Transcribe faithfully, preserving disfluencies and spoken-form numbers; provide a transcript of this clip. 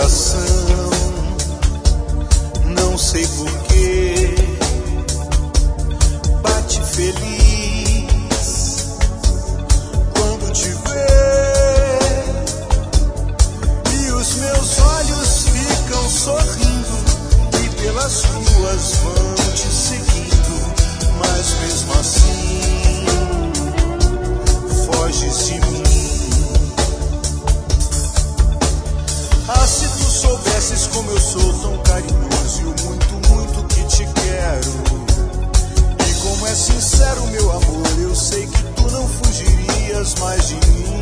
coração. Não sei porquê, bate feliz quando te vê, e os meus olhos ficam sorrindo e pelas ruas vão te seguindo, mas mesmo assim foges de mim. Ah, se tu soubesses como eu sou tão carinhoso e o muito, muito que te quero, e como é sincero meu amor, eu sei que tu não fugirias mais de mim.